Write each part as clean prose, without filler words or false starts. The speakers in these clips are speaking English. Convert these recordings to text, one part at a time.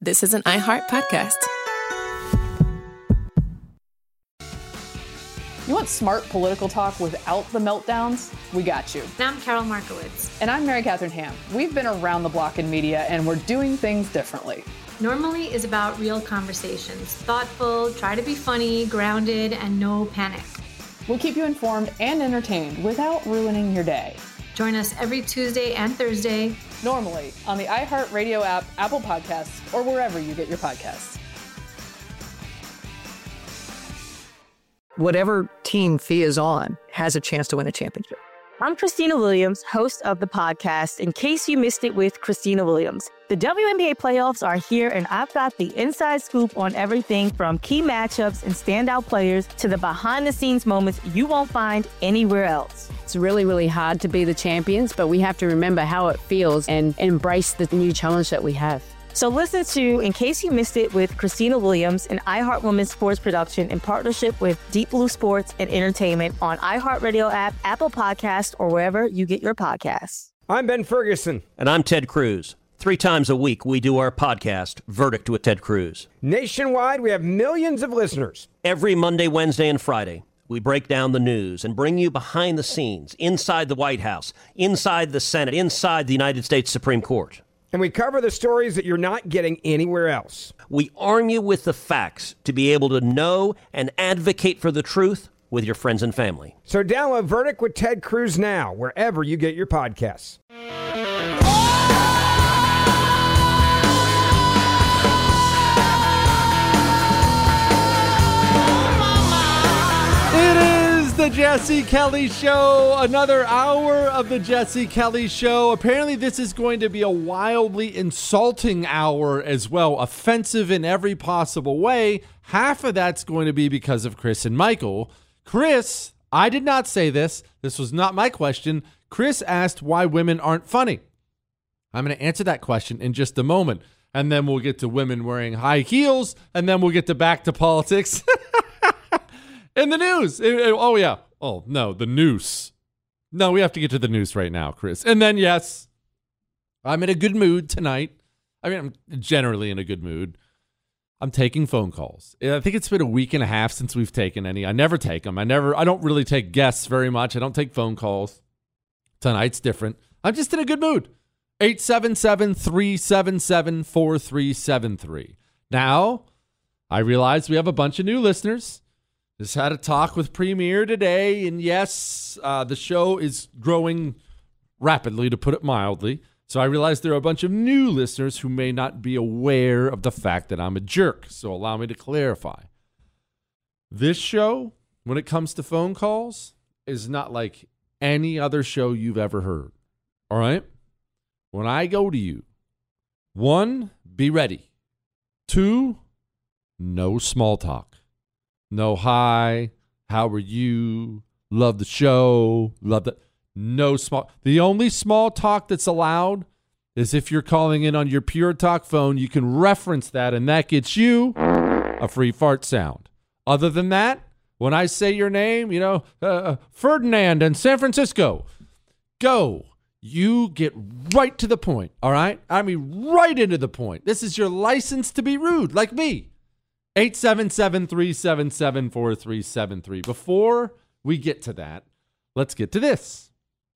this is an iHeart podcast. You want smart political talk without the meltdowns? We got you. And I'm Carol Markowitz. And I'm Mary Catherine Ham. We've been around the block in media, and we're doing things differently. Normally is about real conversations. Thoughtful, try to be funny, grounded, and no panic. We'll keep you informed and entertained without ruining your day. Join us every Tuesday and Thursday. Normally on the iHeartRadio app, Apple Podcasts, or wherever you get your podcasts. Whatever team Fia is on has a chance to win a championship. I'm Christina Williams, host of the podcast, In Case You Missed It with Christina Williams. The WNBA playoffs are here, and I've got the inside scoop on everything from key matchups and standout players to the behind-the-scenes moments you won't find anywhere else. It's really, really hard to be the champions, but we have to remember how it feels and embrace the new challenge that we have. So listen to In Case You Missed It with Christina Williams, an iHeart Women's Sports production in partnership with Deep Blue Sports and Entertainment on iHeartRadio app, Apple Podcasts, or wherever you get your podcasts. I'm Ben Ferguson. And I'm Ted Cruz. 3 times a week, we do our podcast, Verdict with Ted Cruz. Nationwide, we have millions of listeners. Every Monday, Wednesday, and Friday, we break down the news and bring you behind the scenes, inside the White House, inside the Senate, inside the United States Supreme Court. And we cover the stories that you're not getting anywhere else. We arm you with the facts to be able to know and advocate for the truth with your friends and family. So download Verdict with Ted Cruz now, wherever you get your podcasts. The Jesse Kelly Show, another hour of the Jesse Kelly Show. Apparently this is going to be a wildly insulting hour as well, offensive in every possible way. Half of that's going to be because of Chris and Michael. Chris, I did not say this. This was not my question. Chris asked why women aren't funny. I'm going to answer that question in just a moment. And then we'll get to women wearing high heels, and then we'll get to back to politics. In the news. Oh, yeah. Oh, no, the noose. No, we have to get to the noose right now, Chris. And then, yes, I'm in a good mood tonight. I mean, I'm generally in a good mood. I'm taking phone calls. I think it's been a week and a half since we've taken any. I never take them. I don't really take guests very much. I don't take phone calls. Tonight's different. I'm just in a good mood. 877-377-4373. Now, I realize we have a bunch of new listeners. Just had a talk with Premier today, and yes, the show is growing rapidly, to put it mildly. So I realize there are a bunch of new listeners who may not be aware of the fact that I'm a jerk. So allow me to clarify. This show, when it comes to phone calls, is not like any other show you've ever heard. All right? When I go to you, 1, be ready. 2, no small talk. No hi, how are you, love the show, no small. The only small talk that's allowed is if you're calling in on your Pure Talk phone, you can reference that and that gets you a free fart sound. Other than that, when I say your name, Ferdinand in San Francisco, go. You get right to the point, all right? I mean, right into the point. This is your license to be rude, like me. 877-377-4373. Before we get to that, let's get to this.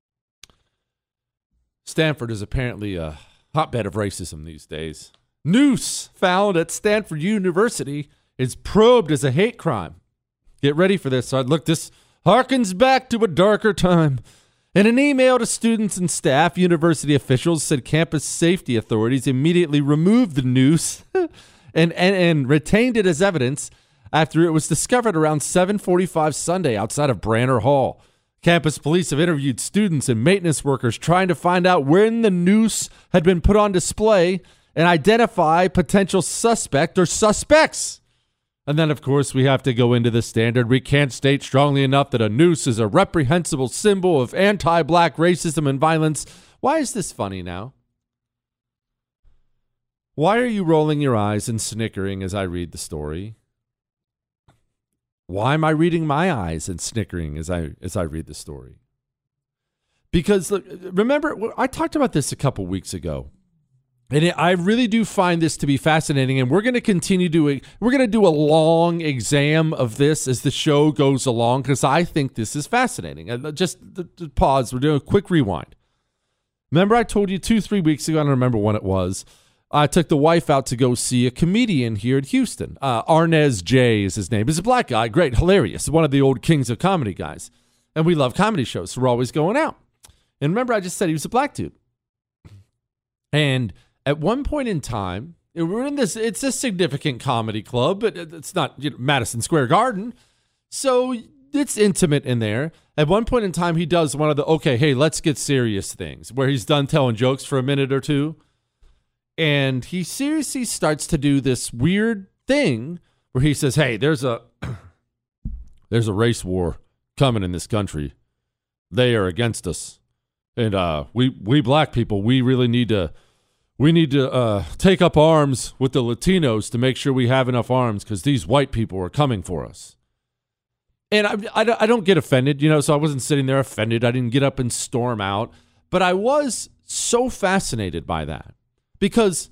Stanford is apparently a hotbed of racism these days. Noose found at Stanford University is probed as a hate crime. Get ready for this. Look, this harkens back to a darker time. In an email to students and staff, university officials said campus safety authorities immediately removed the noose and retained it as evidence after it was discovered around 7:45 Sunday outside of Branner Hall. Campus police have interviewed students and maintenance workers trying to find out when the noose had been put on display and identify potential suspect or suspects. And then, of course, we have to go into the standard. We can't state strongly enough that a noose is a reprehensible symbol of anti-black racism and violence. Why is this funny now? Why are you rolling your eyes and snickering as I read the story? Why am I reading my eyes and snickering as I read the story? Because look, remember, I talked about this a couple weeks ago. And I really do find this to be fascinating, and we're going to continue doing. We're going to do a long exam of this as the show goes along because I think this is fascinating. Just pause. We're doing a quick rewind. Remember, I told you 2-3 weeks ago. I don't remember when it was. I took the wife out to go see a comedian here in Houston. Arnez J is his name. He's a black guy, great, hilarious, one of the old kings of comedy guys, and we love comedy shows, so we're always going out. And remember, I just said he was a black dude, and at one point in time, we're in this, it's a significant comedy club, but it's not Madison Square Garden. So it's intimate in there. At one point in time, he does one of the, okay, hey, let's get serious things, where he's done telling jokes for a minute or two. And he seriously starts to do this weird thing where he says, hey, there's a race war coming in this country. They are against us. And we black people, we really need to take up arms with the Latinos to make sure we have enough arms because these white people are coming for us. And I don't get offended, so I wasn't sitting there offended. I didn't get up and storm out. But I was so fascinated by that because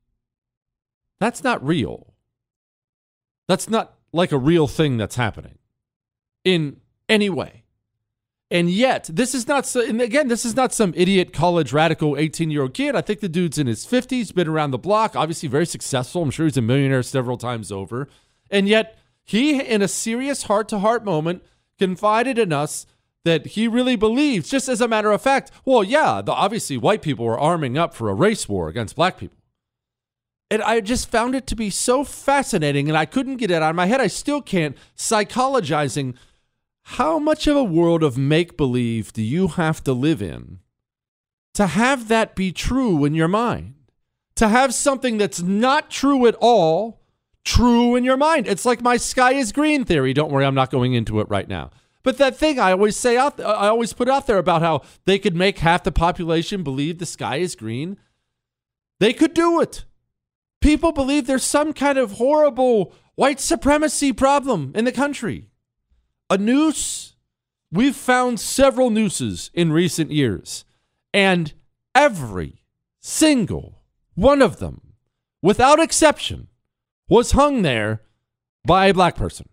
that's not real. That's not like a real thing that's happening in any way. And yet, this is not some idiot college radical 18-year-old kid. I think the dude's in his 50s, been around the block, obviously very successful. I'm sure he's a millionaire several times over. And yet, he, in a serious heart-to-heart moment, confided in us that he really believes, just as a matter of fact, well, yeah, obviously white people were arming up for a race war against black people. And I just found it to be so fascinating, and I couldn't get it out of my head. I still can't, psychologizing. How much of a world of make-believe do you have to live in to have that be true in your mind? To have something that's not true at all true in your mind? It's like my sky is green theory. Don't worry, I'm not going into it right now. But that thing I always put out there about how they could make half the population believe the sky is green. They could do it. People believe there's some kind of horrible white supremacy problem in the country. A noose, we've found several nooses in recent years, and every single one of them, without exception, was hung there by a black person,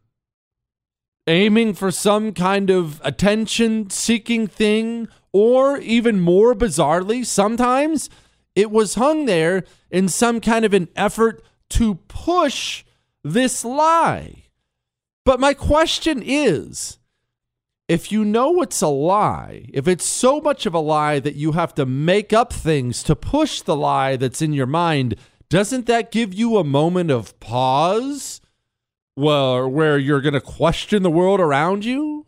aiming for some kind of attention-seeking thing, or even more bizarrely, sometimes it was hung there in some kind of an effort to push this lie. But my question is, if you know it's a lie, if it's so much of a lie that you have to make up things to push the lie that's in your mind, doesn't that give you a moment of pause? Well, where you're going to question the world around you?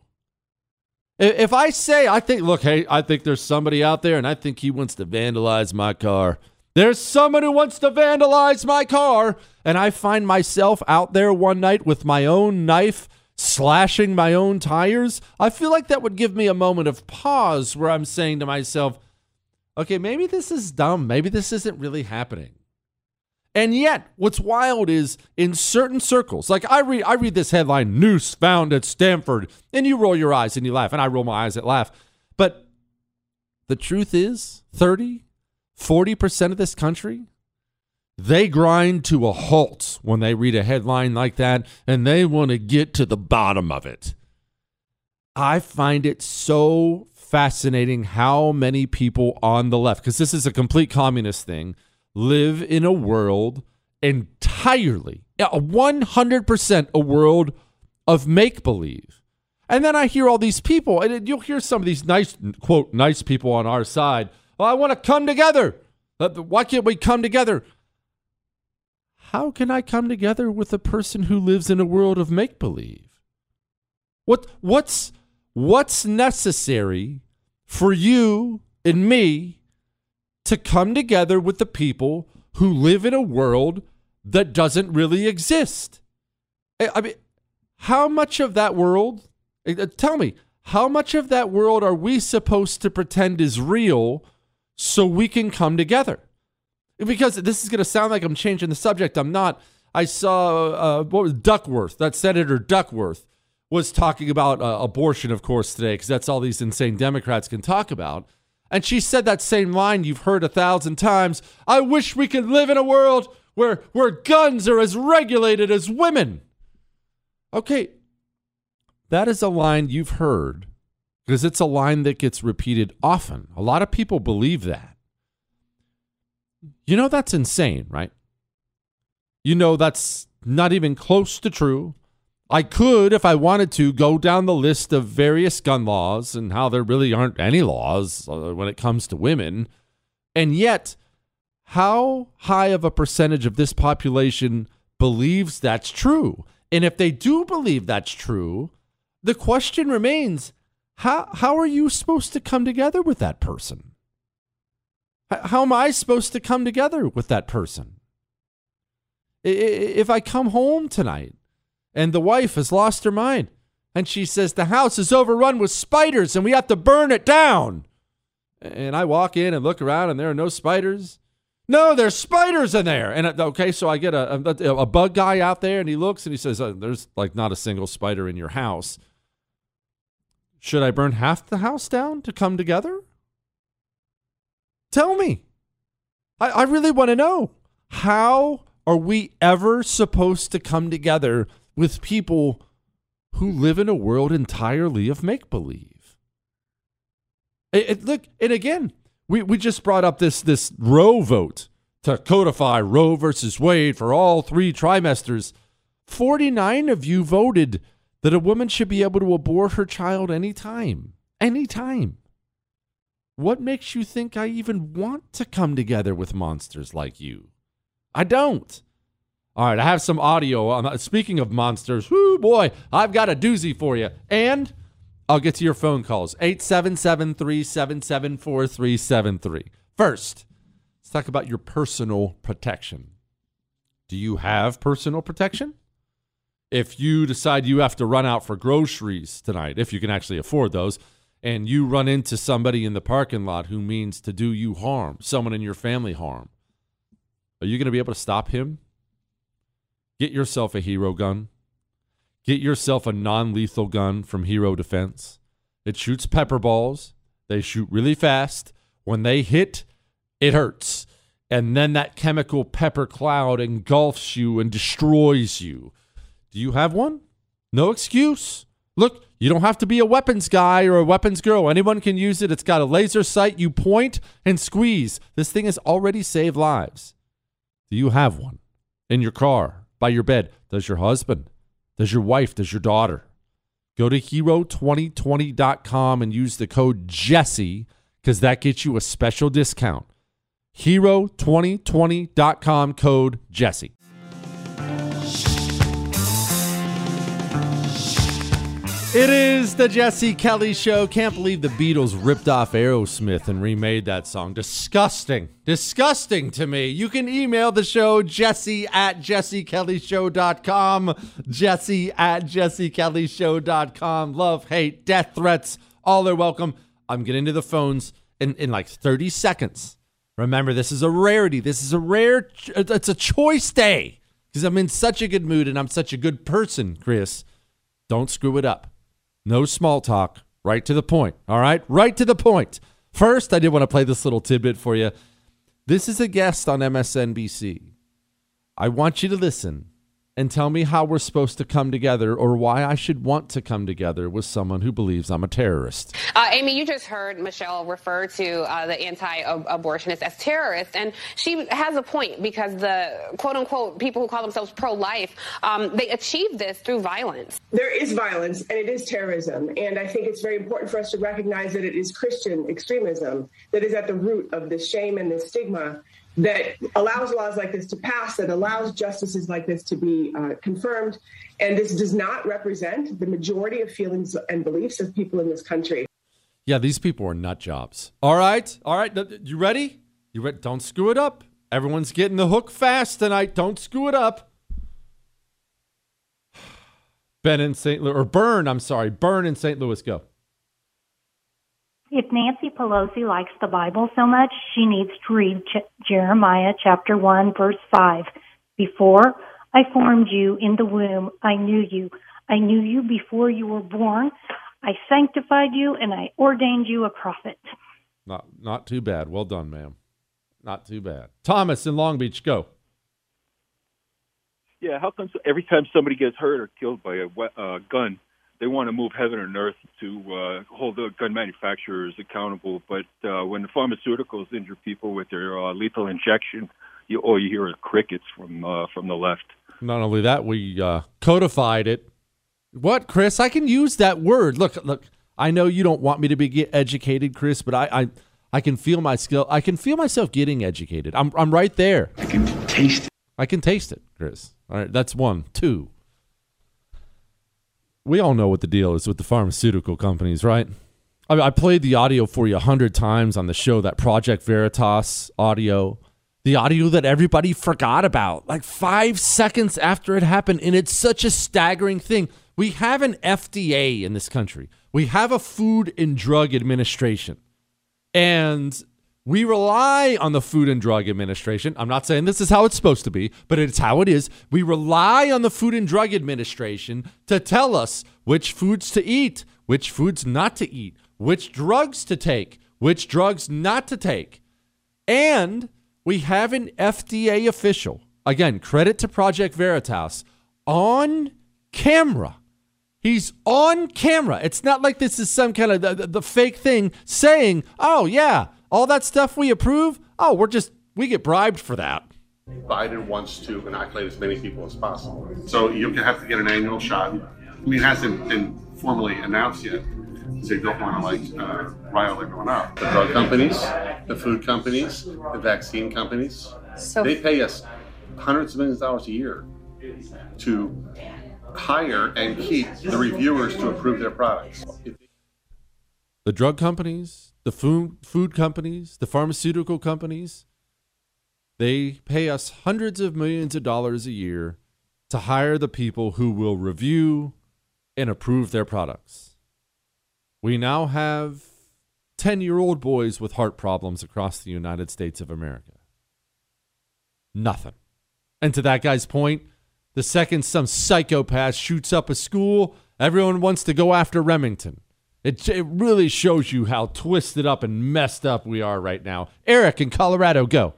If I say, I think there's somebody out there and I think he wants to vandalize my car. There's someone who wants to vandalize my car. And I find myself out there one night with my own knife slashing my own tires. I feel like that would give me a moment of pause where I'm saying to myself, okay, maybe this is dumb. Maybe this isn't really happening. And yet, what's wild is in certain circles, like I read this headline, noose found at Stanford, and you roll your eyes and you laugh, and I roll my eyes and laugh. But the truth is, 40% of this country, they grind to a halt when they read a headline like that, and they want to get to the bottom of it. I find it so fascinating how many people on the left, because this is a complete communist thing, live in a world entirely, 100% a world of make-believe. And then I hear all these people, and you'll hear some of these nice, quote, nice people on our side. Well, I want to come together. Why can't we come together? How can I come together with a person who lives in a world of make-believe? What's necessary for you and me to come together with the people who live in a world that doesn't really exist? I mean, how much of that world, tell me, how much of that world are we supposed to pretend is real so we can come together? Because this is going to sound like I'm changing the subject. I'm not. I saw Duckworth, that Senator Duckworth, was talking about abortion, of course, today, because that's all these insane Democrats can talk about. And she said that same line you've heard 1,000 times. I wish we could live in a world where guns are as regulated as women. Okay, that is a line you've heard because it's a line that gets repeated often. A lot of people believe that. You know that's insane, right? You know that's not even close to true. I could, if I wanted to, go down the list of various gun laws and how there really aren't any laws when it comes to women. And yet, how high of a percentage of this population believes that's true? And if they do believe that's true, the question remains, how are you supposed to come together with that person? How am I supposed to come together with that person? If I come home tonight and the wife has lost her mind and she says the house is overrun with spiders and we have to burn it down, and I walk in and look around and there are no spiders. No, there's spiders in there. And okay, so I get a bug guy out there and he looks and he says, there's like not a single spider in your house. Should I burn half the house down to come together? Tell me. I really want to know. How are we ever supposed to come together with people who live in a world entirely of make-believe? Look, and again, we just brought up this Roe vote to codify Roe versus Wade for all 3 trimesters. 49 of you voted that a woman should be able to abort her child anytime. Anytime. What makes you think I even want to come together with monsters like you? I don't. All right, I have some audio. Speaking of monsters, whoo boy, I've got a doozy for you. And I'll get to your phone calls. 877-377-4373. First, let's talk about your personal protection. Do you have personal protection? If you decide you have to run out for groceries tonight, if you can actually afford those, and you run into somebody in the parking lot who means to do you harm, someone in your family harm, are you going to be able to stop him? Get yourself a Hero gun. Get yourself a non-lethal gun from Hero Defense. It shoots pepper balls. They shoot really fast. When they hit, it hurts. And then that chemical pepper cloud engulfs you and destroys you. Do you have one? No excuse. Look, you don't have to be a weapons guy or a weapons girl. Anyone can use it. It's got a laser sight. You point and squeeze. This thing has already saved lives. Do you have one? In your car, by your bed? Does your husband? Does your wife? Does your daughter? Go to hero2020.com and use the code Jesse because that gets you a special discount. Hero2020.com, code Jesse. It is the Jesse Kelly Show. Can't believe the Beatles ripped off Aerosmith and remade that song. Disgusting. Disgusting to me. You can email the show, jesse@jessekellyshow.com. jesse@jessekellyshow.com. Love, hate, death threats, all are welcome. I'm getting to the phones in like 30 seconds. Remember, this is a rarity. This is it's a choice day because I'm in such a good mood and I'm such a good person, Chris. Don't screw it up. No small talk. Right to the point. All right? Right to the point. First, I did want to play this little tidbit for you. This is a guest on MSNBC. I want you to listen and tell me how we're supposed to come together or why I should want to come together with someone who believes I'm a terrorist. Amy, you just heard Michelle refer to the anti-abortionists as terrorists, and she has a point because the quote-unquote people who call themselves pro-life, they achieve this through violence. There is violence, and it is terrorism, and I think it's very important for us to recognize that it is Christian extremism that is at the root of this shame and this stigma that allows laws like this to pass, that allows justices like this to be confirmed. And this does not represent the majority of feelings and beliefs of people in this country. Yeah, these people are nut jobs. All right. You ready? You ready? Don't screw it up. Everyone's getting the hook fast tonight. Don't screw it up. Burn in St. Louis, go. If Nancy Pelosi likes the Bible so much, she needs to read Jeremiah chapter 1, verse 5. Before I formed you in the womb, I knew you. I knew you before you were born. I sanctified you and I ordained you a prophet. Not too bad. Well done, ma'am. Not too bad. Thomas in Long Beach, go. Yeah, how come every time somebody gets hurt or killed by a gun, they want to move heaven and earth to hold the gun manufacturers accountable, but when the pharmaceuticals injure people with their lethal injection, all you hear are crickets from the left. Not only that, we codified it. What, Chris? I can use that word. Look. I know you don't want me to be educated, Chris, but I can feel my skill. I can feel myself getting educated. I'm right there. I can taste it. I can taste it, Chris. All right, that's 1. 2. We all know what the deal is with the pharmaceutical companies, right? I played the audio for you 100 times on the show, that Project Veritas audio. The audio that everybody forgot about, like 5 seconds after it happened, and it's such a staggering thing. We have an FDA in this country. We have a Food and Drug Administration, and we rely on the Food and Drug Administration. I'm not saying this is how it's supposed to be, but it's how it is. We rely on the Food and Drug Administration to tell us which foods to eat, which foods not to eat, which drugs to take, which drugs not to take. And we have an FDA official, again, credit to Project Veritas, on camera. He's on camera. It's not like this is some kind of the fake thing saying, oh, yeah, all that stuff we approve, we get bribed for that. Biden wants to inoculate as many people as possible. So you have to get an annual shot. I mean, it hasn't been formally announced yet. So you don't want to rile everyone up. The drug companies, the food companies, the vaccine companies, they pay us hundreds of millions of dollars a year to hire and keep the reviewers to approve their products. The drug companies, the food companies, the pharmaceutical companies, they pay us hundreds of millions of dollars a year to hire the people who will review and approve their products. We now have 10-year-old boys with heart problems across the United States of America. Nothing. And to that guy's point, the second some psychopath shoots up a school, everyone wants to go after Remington. It really shows you how twisted up and messed up we are right now. Eric in Colorado, go.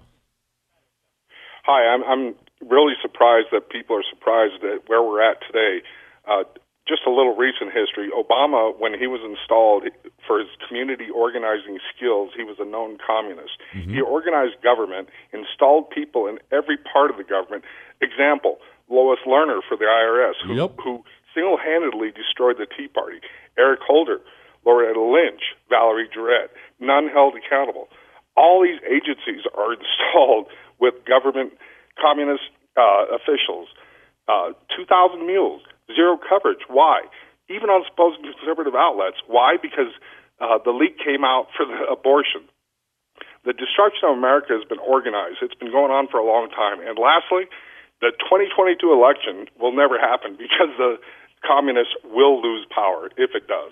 Hi, I'm really surprised that people are surprised at where we're at today. Just a little recent history. Obama, when he was installed for his community organizing skills, he was a known communist. Mm-hmm. He organized government, installed people in every part of the government. Example, Lois Lerner for the IRS, who single-handedly destroyed the Tea Party. Eric Holder, Loretta Lynch, Valerie Jarrett, none held accountable. All these agencies are installed with government communist officials. 2,000 mules, zero coverage. Why? Even on supposed conservative outlets. Why? Because the leak came out for the abortion. The destruction of America has been organized. It's been going on for a long time. And lastly, the 2022 election will never happen because the communists will lose power if it does.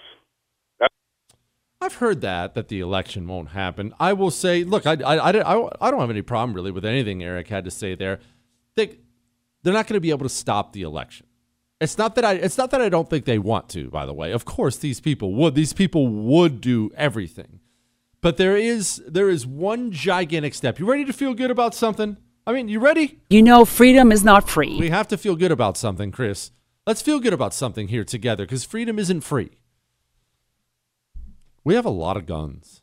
I've heard that the election won't happen. I will say, look, I don't have any problem really with anything Eric had to say there. They're not going to be able to stop the election. It's not that I don't think they want to, by the way. Of course, these people would. These people would do everything. But there is one gigantic step. You ready to feel good about something? I mean, you ready? You know, freedom is not free. We have to feel good about something, Chris. Let's feel good about something here together, because freedom isn't free. We have a lot of guns.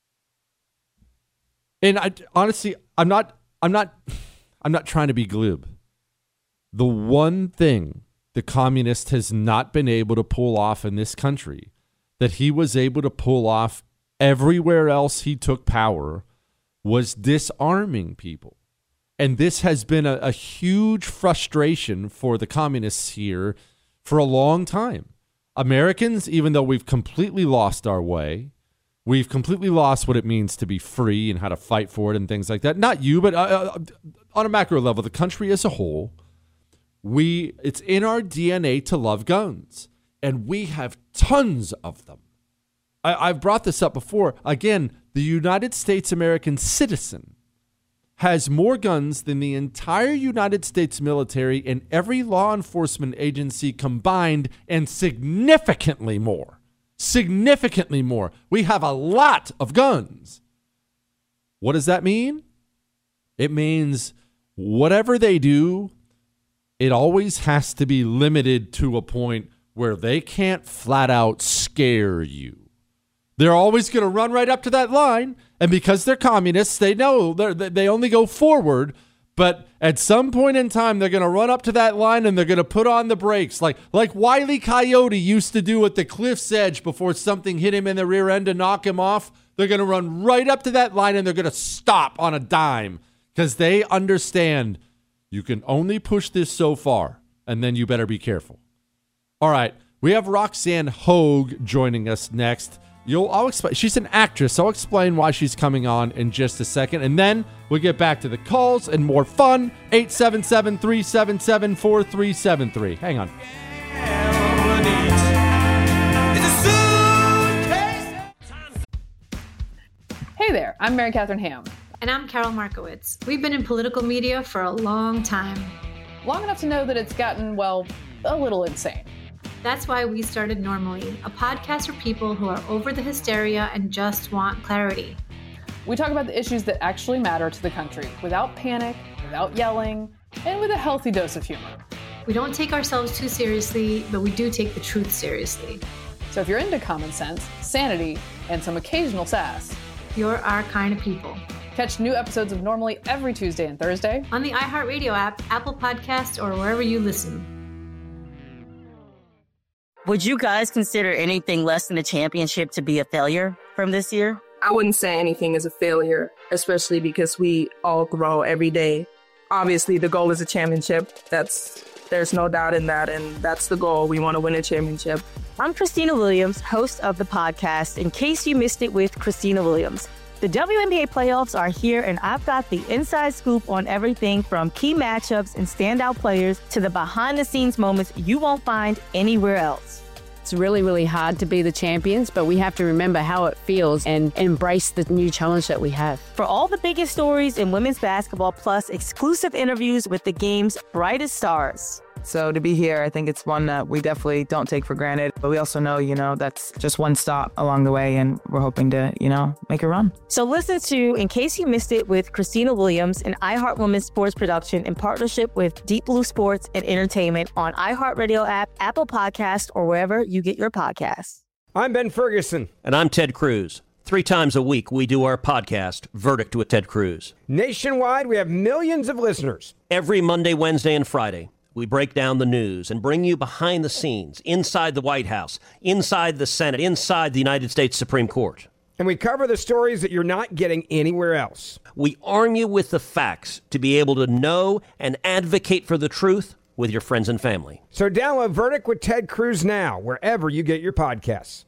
And honestly, I'm not trying to be glib. The one thing the communist has not been able to pull off in this country that he was able to pull off everywhere else he took power was disarming people. And this has been a huge frustration for the communists here for a long time. Americans, even though we've completely lost our way, we've completely lost what it means to be free and how to fight for it and things like that. Not you, but on a macro level, the country as a whole, it's in our DNA to love guns. And we have tons of them. I've brought this up before. Again, the United States American citizen has more guns than the entire United States military and every law enforcement agency combined, and significantly more. significantly more. We have a lot of guns. What does that mean? It means whatever they do, it always has to be limited to a point where they can't flat out scare you. They're always going to run right up to that line, and because they're communists, they know they only go forward, but at some point in time, they're going to run up to that line and they're going to put on the brakes, like Wile E. Coyote used to do at the cliff's edge before something hit him in the rear end to knock him off. They're going to run right up to that line and they're going to stop on a dime because they understand you can only push this so far, and then you better be careful. All right, we have Roxanne Hogue joining us next. I'll explain. She's an actress. I'll explain why she's coming on in just a second. And then we'll get back to the calls and more fun. 877-377-4373. Hang on. Hey there, I'm Mary Catherine Ham. And I'm Carol Markowitz. We've been in political media for a long time. Long enough to know that it's gotten, well, a little insane. That's why we started Normally, a podcast for people who are over the hysteria and just want clarity. We talk about the issues that actually matter to the country without panic, without yelling, and with a healthy dose of humor. We don't take ourselves too seriously, but we do take the truth seriously. So if you're into common sense, sanity, and some occasional sass, you're our kind of people. Catch new episodes of Normally every Tuesday and Thursday on the iHeartRadio app, Apple Podcasts, or wherever you listen. Would you guys consider anything less than a championship to be a failure from this year? I wouldn't say anything is a failure, especially because we all grow every day. Obviously, the goal is a championship. There's no doubt in that, and that's the goal. We want to win a championship. I'm Christina Williams, host of the podcast, In Case You Missed It with Christina Williams. The WNBA playoffs are here, and I've got the inside scoop on everything from key matchups and standout players to the behind-the-scenes moments you won't find anywhere else. It's really, really hard to be the champions, but we have to remember how it feels and embrace the new challenge that we have. For all the biggest stories in women's basketball, plus exclusive interviews with the game's brightest stars. So to be here, I think it's one that we definitely don't take for granted. But we also know, that's just one stop along the way, and we're hoping to, make a run. So listen to In Case You Missed It with Christina Williams, an iHeart Women's sports production in partnership with Deep Blue Sports and Entertainment on iHeartRadio app, Apple Podcast, or wherever you get your podcasts. I'm Ben Ferguson. And I'm Ted Cruz. 3 times a week, we do our podcast, Verdict with Ted Cruz. Nationwide, we have millions of listeners. Every Monday, Wednesday, and Friday, we break down the news and bring you behind the scenes, inside the White House, inside the Senate, inside the United States Supreme Court. And we cover the stories that you're not getting anywhere else. We arm you with the facts to be able to know and advocate for the truth with your friends and family. So download Verdict with Ted Cruz now, wherever you get your podcasts.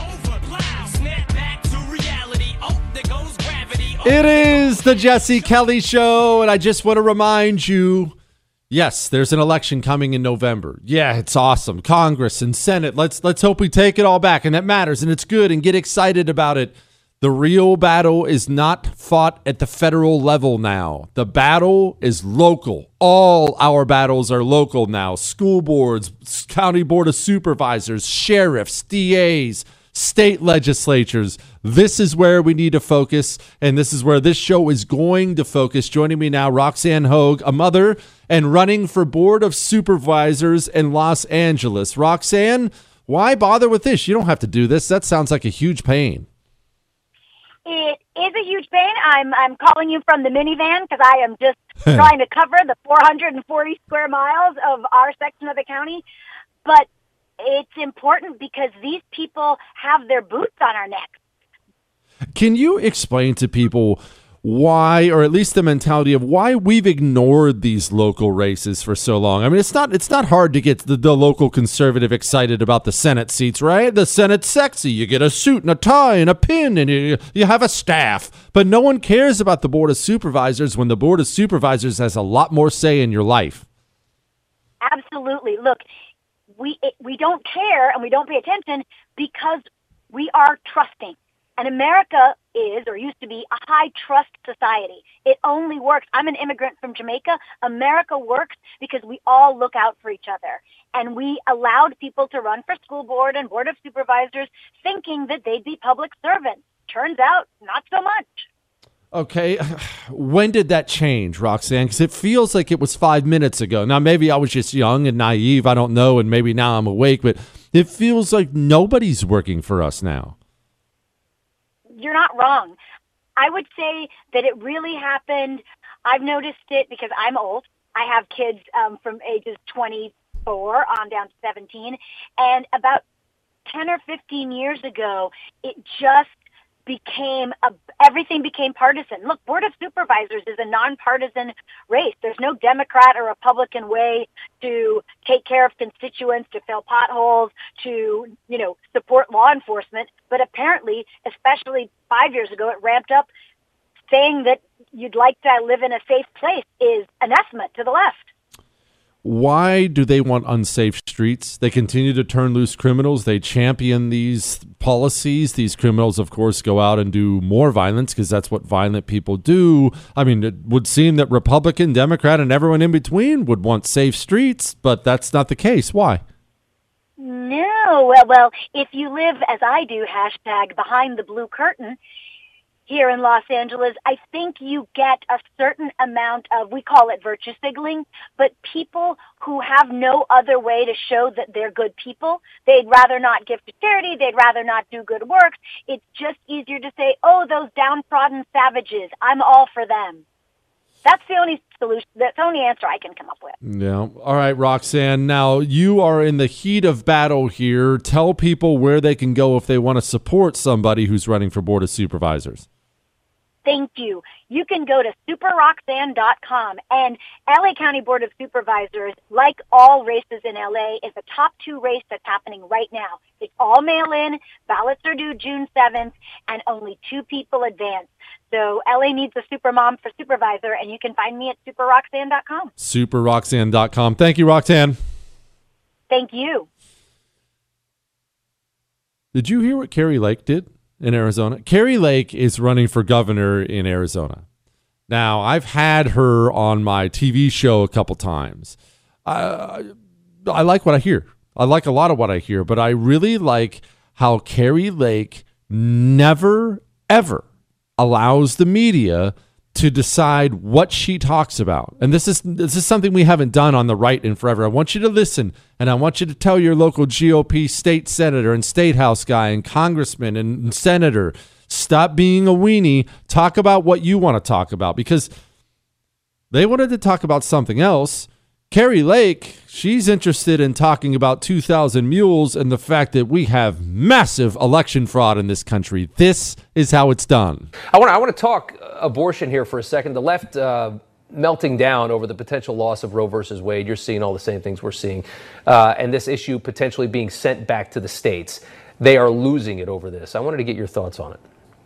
It is the Jesse Kelly Show, and I just want to remind you, yes, there's an election coming in November. Yeah, it's awesome. Congress and Senate. Let's hope we take it all back, and that matters, and it's good, and get excited about it. The real battle is not fought at the federal level now. The battle is local. All our battles are local now. School boards, county board of supervisors, sheriffs, DAs, state legislatures. This is where we need to focus, and this is where this show is going to focus. Joining me now, Roxanne Hogue, a mother and running for board of supervisors in Los Angeles. Roxanne, why bother with this? You don't have to do this. That sounds like a huge pain. It is a huge pain. I'm calling you from the minivan because I am just trying to cover the 440 square miles of our section of the county. But it's important because these people have their boots on our necks. Can you explain to people why, or at least the mentality of why we've ignored these local races for so long? I mean, it's not hard to get the local conservative excited about the Senate seats, right? The Senate's sexy. You get a suit and a tie and a pin, and you have a staff. But no one cares about the Board of Supervisors when the Board of Supervisors has a lot more say in your life. Absolutely. Look, we don't care and we don't pay attention because we are trusting. And America is, or used to be, a high-trust society. It only works. I'm an immigrant from Jamaica. America works because we all look out for each other. and we allowed people to run for school board and board of supervisors thinking that they'd be public servants. Turns out, not so much. Okay, when did that change, Roxanne? Because it feels like it was 5 minutes ago. Now, maybe I was just young and naive, I don't know, and maybe now I'm awake, but it feels like nobody's working for us now. You're not wrong. I would say that it really happened. I've noticed it because I'm old. I have kids from ages 24 on down to 17, and about 10 or 15 years ago, it just everything became partisan. Look, Board of Supervisors is a nonpartisan race. There's no Democrat or Republican way to take care of constituents, to fill potholes, to, support law enforcement. But apparently, especially 5 years ago, it ramped up. Saying that you'd like to live in a safe place is anathema to the left. Why do they want unsafe streets? They continue to turn loose criminals. They champion these policies. These criminals, of course, go out and do more violence because that's what violent people do. I mean, it would seem that Republican, Democrat, and everyone in between would want safe streets, but that's not the case. Why? No. Well, if you live, as I do, hashtag behind the blue curtain, here in Los Angeles, I think you get a certain amount of, we call it virtue signaling, but people who have no other way to show that they're good people, they'd rather not give to charity, they'd rather not do good work. It's just easier to say, oh, those downtrodden savages, I'm all for them. That's the only solution, that's the only answer I can come up with. Yeah. All right, Roxanne. Now, you are in the heat of battle here. Tell people where they can go if they want to support somebody who's running for Board of Supervisors. Thank you. You can go to superroxanne.com, and LA County Board of Supervisors, like all races in LA, is a top 2 race that's happening right now. It's all mail-in, ballots are due June 7th, and only 2 people advance. So LA needs a super mom for supervisor, and you can find me at superroxanne.com. Superroxanne.com. Thank you, Roxanne. Thank you. Did you hear what Kari Lake did in Arizona? Kari Lake is running for governor in Arizona. Now, I've had her on my TV show a couple times. I like what I hear. I like a lot of what I hear, but I really like how Kari Lake never, ever allows the media to decide what she talks about. And this is something we haven't done on the right in forever. I want you to listen, and I want you to tell your local GOP state senator and state house guy and congressman and senator, stop being a weenie. Talk about what you want to talk about, because they wanted to talk about something else. Kari Lake, she's interested in talking about 2,000 mules and the fact that we have massive election fraud in this country. This is how it's done. I want to talk abortion here for a second. The left melting down over the potential loss of Roe versus Wade. You're seeing all the same things we're seeing. And this issue potentially being sent back to the states. They are losing it over this. I wanted to get your thoughts on it.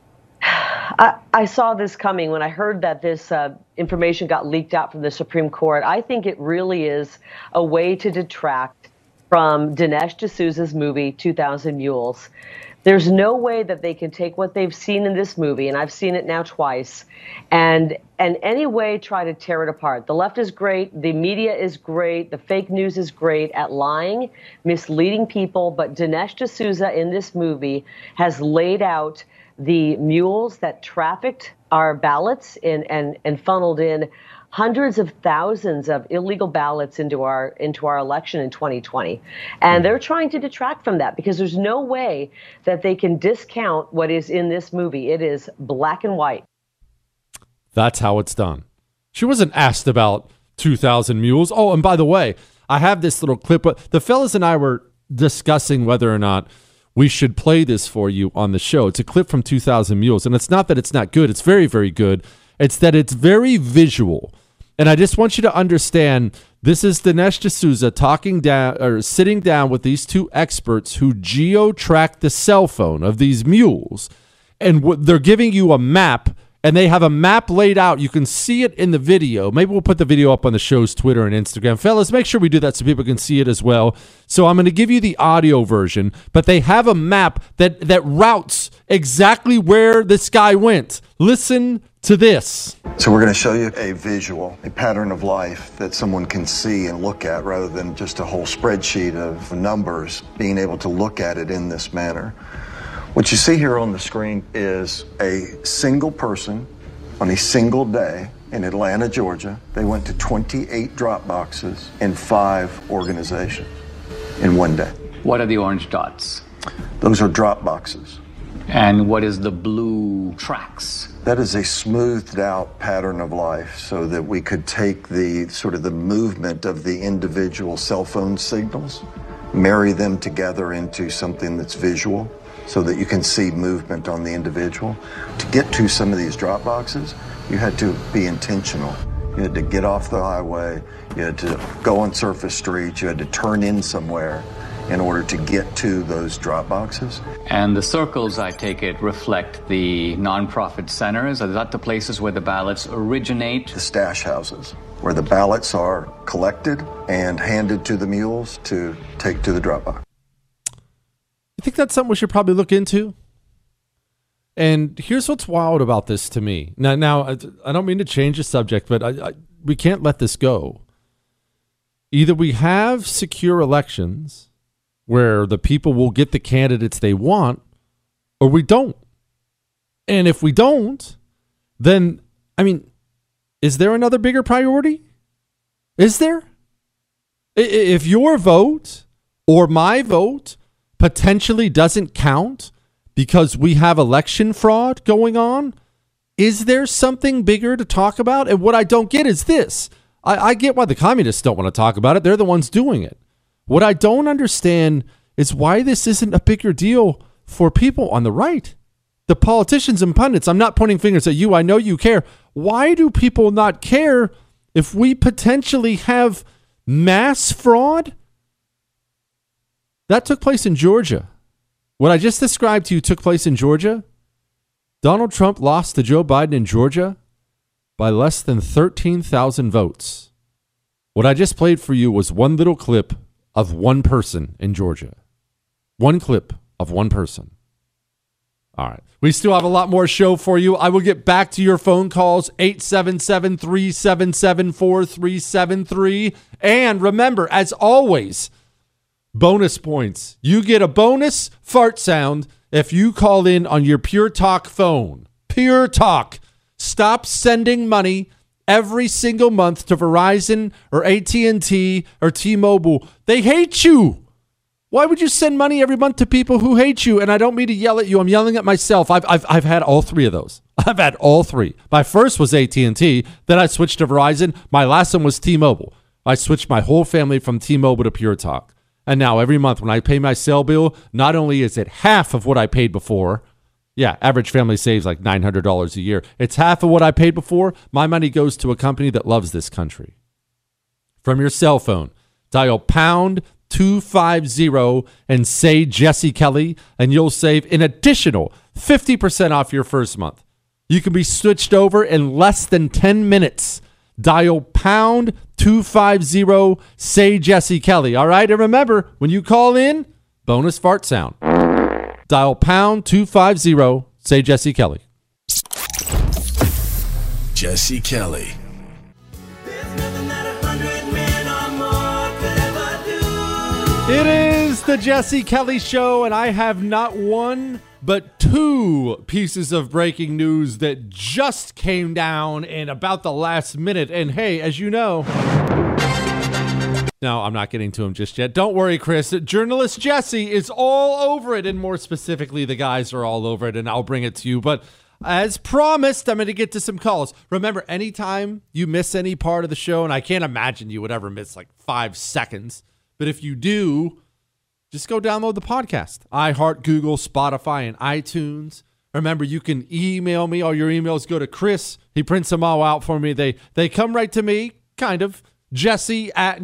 I saw this coming when I heard that this information got leaked out from the Supreme Court. I think it really is a way to detract from Dinesh D'Souza's movie, 2,000 Mules. There's no way that they can take what they've seen in this movie, and I've seen it now twice, and any way try to tear it apart. The left is great. The media is great. The fake news is great at lying, misleading people. But Dinesh D'Souza in this movie has laid out the mules that trafficked our ballots and funneled in hundreds of thousands of illegal ballots into our election in 2020. And they're trying to detract from that because there's no way that they can discount what is in this movie. It is black and white. That's how it's done. She wasn't asked about 2,000 mules. Oh, and by the way, I have this little clip. The fellas and I were discussing whether or not we should play this for you on the show. It's a clip from 2,000 Mules. And it's not that it's not good. It's very, very good. It's that it's very visual. And I just want you to understand, this is Dinesh D'Souza sitting down with these 2 experts who geo-track the cell phone of these mules. And they're giving you a map and they have a map laid out. You can see it in the video. Maybe we'll put the video up on the show's Twitter and Instagram. Fellas, make sure we do that so people can see it as well. So I'm going to give you the audio version, but they have a map that routes exactly where this guy went. Listen to this. So we're going to show you a visual, a pattern of life that someone can see and look at rather than just a whole spreadsheet of numbers, being able to look at it in this manner. What you see here on the screen is a single person on a single day in Atlanta, Georgia. They went to 28 drop boxes in 5 organizations in one day. What are the orange dots? Those are drop boxes. And what is the blue tracks? That is a smoothed out pattern of life so that we could take the sort of the movement of the individual cell phone signals, marry them together into something that's visual, so that you can see movement on the individual. To get to some of these drop boxes, you had to be intentional. You had to get off the highway, you had to go on surface streets, you had to turn in somewhere in order to get to those drop boxes. And the circles, I take it, reflect the nonprofit centers? Are that the places where the ballots originate? The stash houses, where the ballots are collected and handed to the mules to take to the drop box. You think that's something we should probably look into? And here's what's wild about this to me. Now I don't mean to change the subject, but we can't let this go. Either we have secure elections where the people will get the candidates they want, or we don't. And if we don't, then, I mean, is there another bigger priority? Is there? If your vote or my vote potentially doesn't count because we have election fraud going on, is there something bigger to talk about? And what I don't get is this. I get why the communists don't want to talk about it. They're the ones doing it. What I don't understand is why this isn't a bigger deal for people on the right. The politicians and pundits, I'm not pointing fingers at you. I know you care. Why do people not care if we potentially have mass fraud? That took place in Georgia. What I just described to you took place in Georgia. Donald Trump lost to Joe Biden in Georgia by less than 13,000 votes. What I just played for you was one little clip of one person in Georgia. One clip of one person. All right. We still have a lot more show for you. I will get back to your phone calls, 877-377-4373. And remember, as always, bonus points. You get a bonus fart sound if you call in on your Pure Talk phone. Pure Talk. Stop sending money every single month to Verizon or AT&T or T-Mobile. They hate you. Why would you send money every month to people who hate you? And I don't mean to yell at you. I'm yelling at myself. I've had all 3 of those. I've had all 3. My first was AT&T. Then I switched to Verizon. My last one was T-Mobile. I switched my whole family from T-Mobile to Pure Talk. And now every month when I pay my cell bill, not only is it half of what I paid before, yeah, average family saves like $900 a year. It's half of what I paid before. My money goes to a company that loves this country. From your cell phone, dial pound 250 and say Jesse Kelly, and you'll save an additional 50% off your first month. You can be switched over in less than 10 minutes. Dial pound 250, say Jesse Kelly. All right, and remember, when you call in, bonus fart sound. Dial pound 250, say Jesse Kelly. Jesse Kelly. It is the Jesse Kelly Show, and I have not one but 2 pieces of breaking news that just came down in about the last minute. And hey, as you know, no, I'm not getting to him just yet. Don't worry, Chris. Journalist Jesse is all over it, and more specifically, the guys are all over it, and I'll bring it to you. But as promised, I'm going to get to some calls. Remember, anytime you miss any part of the show, and I can't imagine you would ever miss like 5 seconds, but if you do, just go download the podcast. iHeart, Google, Spotify, and iTunes. Remember, you can email me. All your emails go to Chris. He prints them all out for me. They come right to me, kind of. Jesse at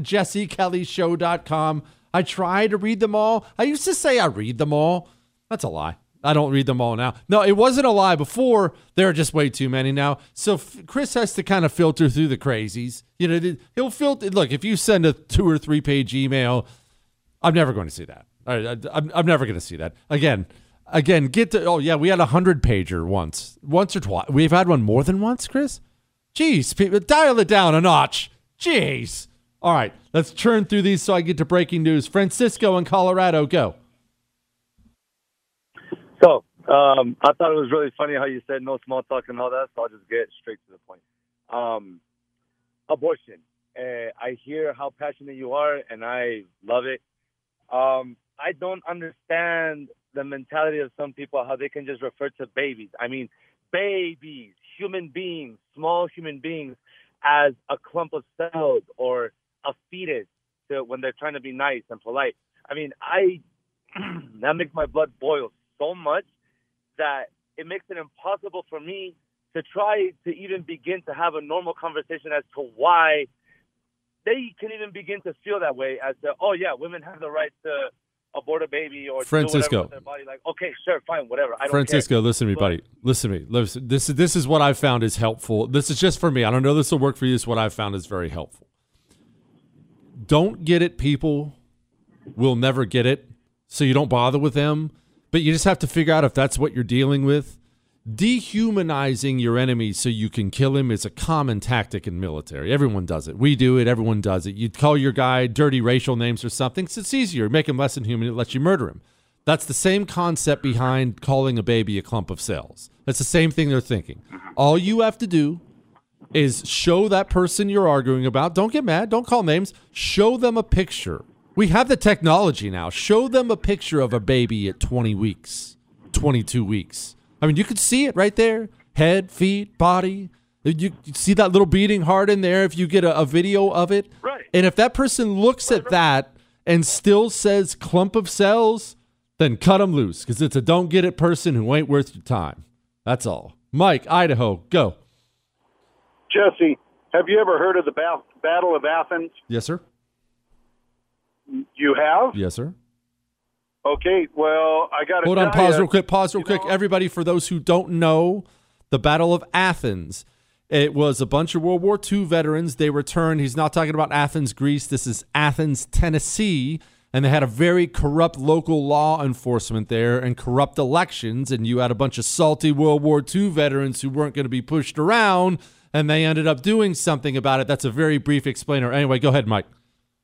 JesseKellyShow.com. I try to read them all. I used to say I read them all. That's a lie. I don't read them all now. No, it wasn't a lie before. There are just way too many now. So Chris has to kind of filter through the crazies. You know, he'll filter. Look, if you send a 2 or 3 page email, I'm never going to see that. I'm never going to see that. Again, get to, oh yeah, we had a 100-pager once or twice. We've had one more than once, Chris? Jeez, people, dial it down a notch. Jeez. All right, let's churn through these so I get to breaking news. Francisco in Colorado, go. So, I thought it was really funny how you said no small talk and all that, so I'll just get straight to the point. Abortion. I hear how passionate you are, and I love it. I don't understand the mentality of some people, how they can just refer to babies. I mean, babies, human beings, small human beings, as a clump of cells or a fetus when they're trying to be nice and polite. I mean, that makes my blood boil so much that it makes it impossible for me to try to even begin to have a normal conversation as to why they can even begin to feel that way, as to, oh yeah, women have the right to abort a baby or Francisco. do whatever with their body. Like, okay, sure, fine, whatever. I don't Francisco, care. Listen to me, buddy. Listen to me. Listen, this is what I've found is helpful. This is just for me. I don't know this will work for you. This is what I've found is very helpful. Don't get it, people will never get it, so you don't bother with them. But you just have to figure out if that's what you're dealing with. Dehumanizing your enemy so you can kill him is a common tactic in military. Everyone does it. We do it. Everyone does it. You call your guy dirty racial names or something. So it's easier. Make him less than human. It lets you murder him. That's the same concept behind calling a baby a clump of cells. That's the same thing they're thinking. All you have to do is show that person you're arguing about. Don't get mad. Don't call names. Show them a picture. We have the technology now. Show them a picture of a baby at 20 weeks, 22 weeks. I mean, you could see it right there. Head, feet, body. You see that little beating heart in there if you get a video of it. Right. And if that person looks at that and still says clump of cells, then cut them loose, because it's a don't get it person who ain't worth your time. That's all. Mike, Idaho, go. Jesse, have you ever heard of the Battle of Athens? Yes, sir. You have? Yes, sir. Okay, well, I got to Hold on, pause real quick. Everybody, for those who don't know, the Battle of Athens. It was a bunch of World War II veterans. They returned. He's not talking about Athens, Greece. This is Athens, Tennessee. And they had a very corrupt local law enforcement there and corrupt elections. And you had a bunch of salty World War II veterans who weren't going to be pushed around. And they ended up doing something about it. That's a very brief explainer. Anyway, go ahead, Mike.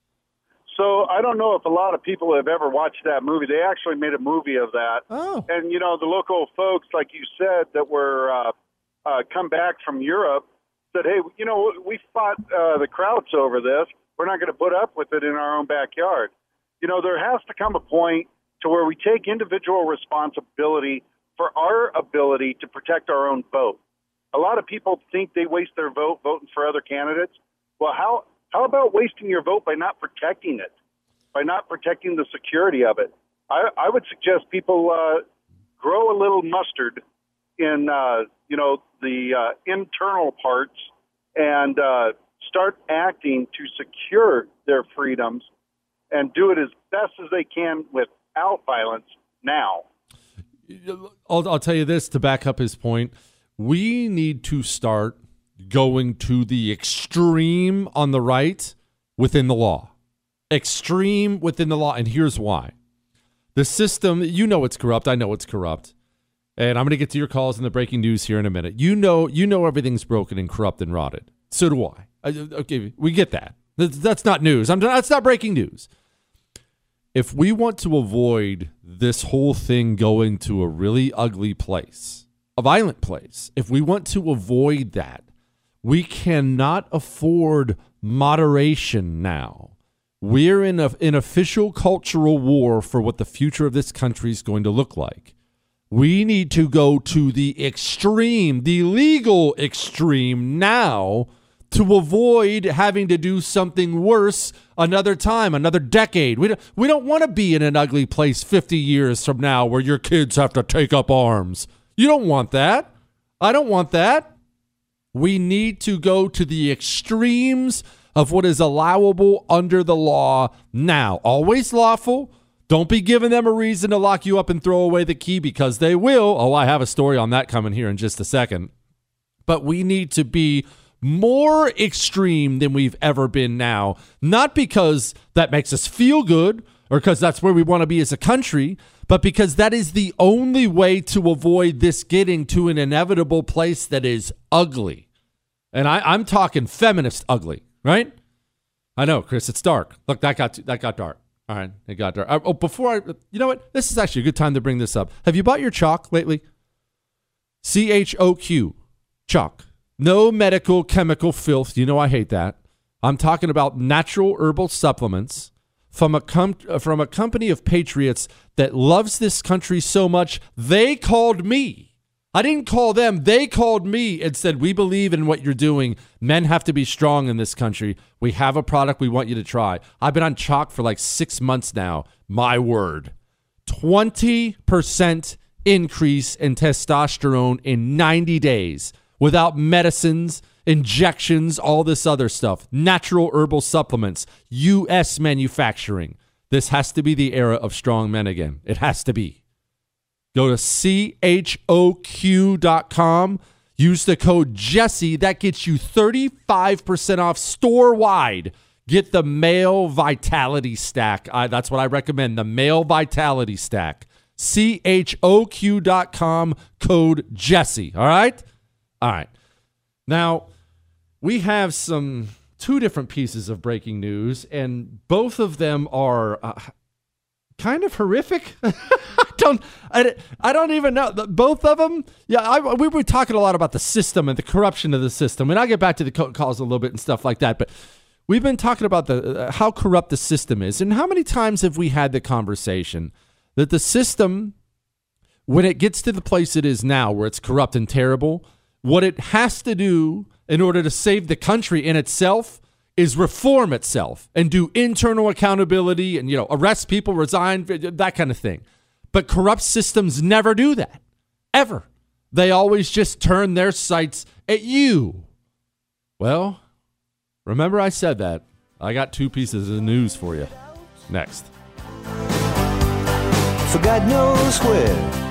So I don't know if a lot of people have ever watched that movie. They actually made a movie of that. Oh. And, the local folks, like you said, that were come back from Europe said, hey, we fought the Krauts over this. We're not going to put up with it in our own backyard. There has to come a point to where we take individual responsibility for our ability to protect our own vote. A lot of people think they waste their vote voting for other candidates. Well, how about wasting your vote by not protecting it, by not protecting the security of it? I would suggest people grow a little mustard in, the internal parts and start acting to secure their freedoms and do it as best as they can without violence now. I'll tell you this to back up his point. We need to start going to the extreme on the right within the law. Extreme within the law. And here's why. The system, it's corrupt. I know it's corrupt. And I'm going to get to your calls in the breaking news here in a minute. You know everything's broken and corrupt and rotted. So do I. Okay, we get that. That's not news. That's not breaking news. If we want to avoid this whole thing going to a really ugly place, a violent place, if we want to avoid that, we cannot afford moderation now. We're in an official cultural war for what the future of this country is going to look like. We need to go to the extreme, the legal extreme now, to avoid having to do something worse another time, another decade. We don't want to be in an ugly place 50 years from now where your kids have to take up arms. You don't want that. I don't want that. We need to go to the extremes of what is allowable under the law now. Always lawful. Don't be giving them a reason to lock you up and throw away the key, because they will. Oh, I have a story on that coming here in just a second. But we need to be more extreme than we've ever been now. Not because that makes us feel good or because that's where we want to be as a country, but because that is the only way to avoid this getting to an inevitable place that is ugly. And I'm talking feminist ugly, right? I know, Chris, it's dark. Look, that got dark. All right, it got dark. You know what? This is actually a good time to bring this up. Have you bought your chalk lately? CHOQ, chalk. No medical chemical filth. You know I hate that. I'm talking about natural herbal supplements from a company of patriots that loves this country so much, they called me. I didn't call them. They called me and said, we believe in what you're doing. Men have to be strong in this country. We have a product we want you to try. I've been on chalk for like 6 months now. My word. 20% increase in testosterone in 90 days without medicines, injections, all this other stuff. Natural herbal supplements, U.S. manufacturing. This has to be the era of strong men again. It has to be. Go to CHOQ.com. Use the code Jesse. That gets you 35% off store-wide. Get the Male Vitality Stack. That's what I recommend, the Male Vitality Stack. CHOQ.com, code Jesse. All right? All right. Now, we have two different pieces of breaking news, and both of them are kind of horrific. I don't even know. Both of them, we were talking a lot about the system and the corruption of the system, and I'll get back to the calls a little bit and stuff like that, but we've been talking about how corrupt the system is, and how many times have we had the conversation that the system, when it gets to the place it is now, where it's corrupt and terrible, what it has to do in order to save the country in itself is reform itself and do internal accountability and, arrest people, resign, that kind of thing. But corrupt systems never do that, ever. They always just turn their sights at you. Well, remember I said that. I got two pieces of news for you. Next. For God knows where.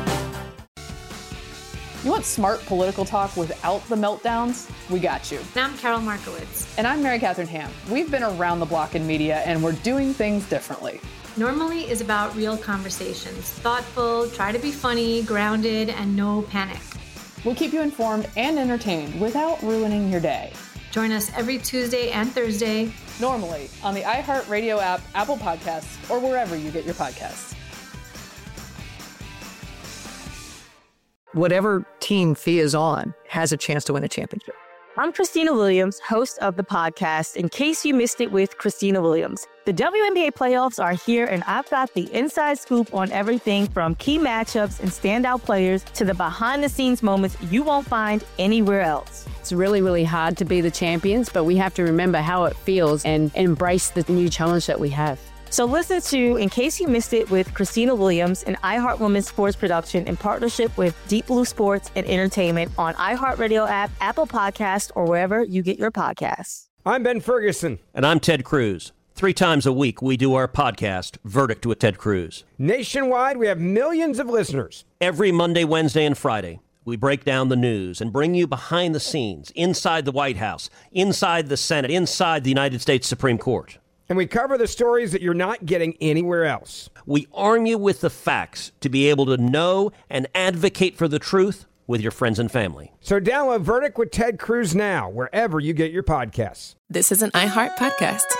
You want smart political talk without the meltdowns? We got you. And I'm Carol Markowitz. And I'm Mary Catherine Ham. We've been around the block in media, and we're doing things differently. Normally is about real conversations. Thoughtful, try to be funny, grounded, and no panic. We'll keep you informed and entertained without ruining your day. Join us every Tuesday and Thursday. Normally on the iHeartRadio app, Apple Podcasts, or wherever you get your podcasts. Whatever team Fia is on has a chance to win a championship. I'm Christina Williams, host of the podcast, In Case You Missed It with Christina Williams. The WNBA playoffs are here, and I've got the inside scoop on everything from key matchups and standout players to the behind-the-scenes moments you won't find anywhere else. It's really, really hard to be the champions, but we have to remember how it feels and embrace the new challenge that we have. So listen to In Case You Missed It with Christina Williams, an iHeart Women's Sports production in partnership with Deep Blue Sports and Entertainment on iHeartRadio app, Apple Podcasts, or wherever you get your podcasts. I'm Ben Ferguson. And I'm Ted Cruz. 3 times a week, we do our podcast, Verdict with Ted Cruz. Nationwide, we have millions of listeners. Every Monday, Wednesday, and Friday, we break down the news and bring you behind the scenes, inside the White House, inside the Senate, inside the United States Supreme Court. And we cover the stories that you're not getting anywhere else. We arm you with the facts to be able to know and advocate for the truth with your friends and family. So download Verdict with Ted Cruz now, wherever you get your podcasts. This is an iHeart podcast.